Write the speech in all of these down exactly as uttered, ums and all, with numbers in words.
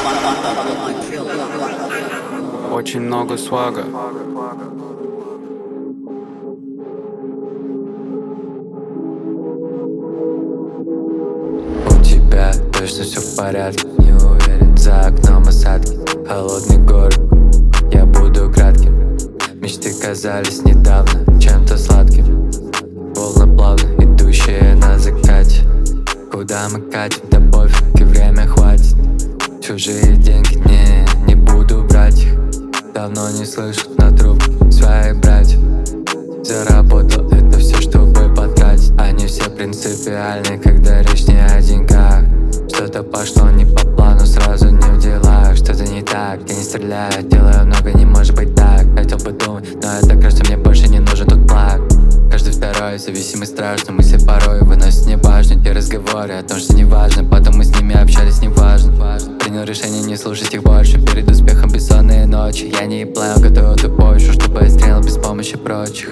Очень много свага. У тебя точно все в порядке, не уверен. За окном осадки, холодный город. Я буду кратким. Мечты казались недавно чем-то сладким. Волны плавно идущие на закате. Куда мы катим, да пофиг, и время хватит. Чужие деньги, не, не буду брать их. Давно не слышат на трубке свои братья. Заработал это все, чтобы потратить. Они все принципиальны, когда речь не о деньгах. Что-то пошло не по плану, сразу не в делах. Что-то не так, я не стреляю, делаю много, не может быть так. Хотел бы думать, но это кажется, мне больше не нужен тут плак. Каждый второй зависимый страшно, мысли порой выносят неважно. Те разговоры о том, что не важно, потом мы с ними общались, неважно. Принял решение не слушать их больше. Перед успехом бессонные ночи. Я не плавал, готовил ту почву, чтобы я стрелял без помощи прочих.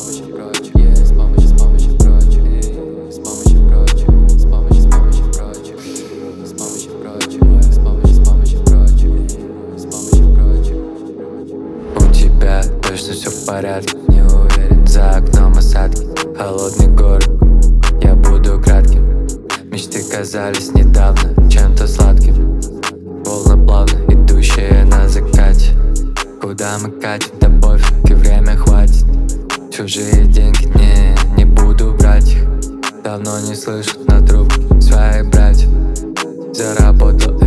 У тебя точно все в порядке, не уверен. За окном осадки, холодный город. Я буду кратким. Мечты казались недавно чем-то сладким. Волны плавно идущие на закате. Куда мы катим, да пофиг, и время хватит. Чужие деньги, не, не буду брать их. Давно не слышат на трубке свои братья. Заработал